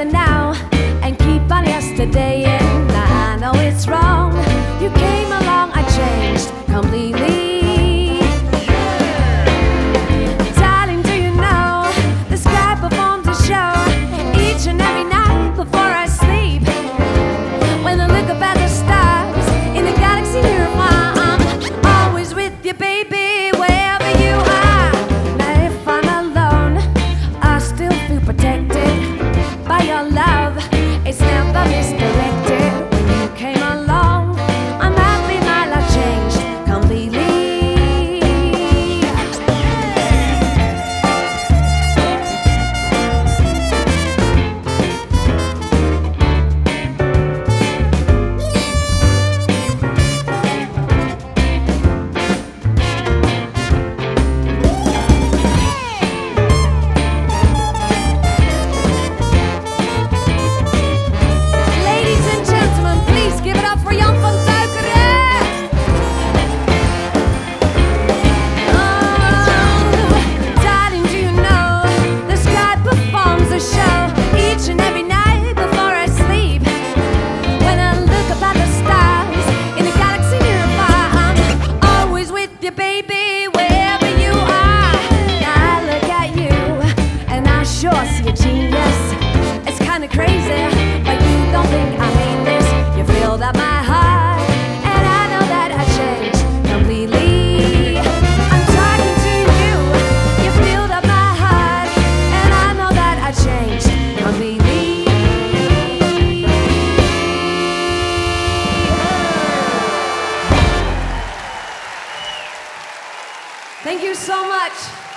the now and keep on yesterday. And I know it's wrong. You came along, I changed completely. Darling, do you know the sky performs a show each and every night before I sleep? When I look up at the stars in the galaxy nearby, I'm always with you, baby, wherever you are. Now if I'm alone, I still feel protected by your love. It's never misdirected. When you came along, I'm happy my life changed completely. Ladies and gentlemen, please give it up for Jan van Tuikeren. Oh, darling, do you know the sky performs a show each and every night before I sleep? When I look up at the stars in the galaxy nearby, I'm always with you, baby, wherever you are. Now I look at you and I sure see a genius. It's kinda crazy, but you don't think I mean this. You filled up my heart, and I know that I changed completely. I'm talking to you. You filled up my heart, and I know that I changed completely. Thank you so much.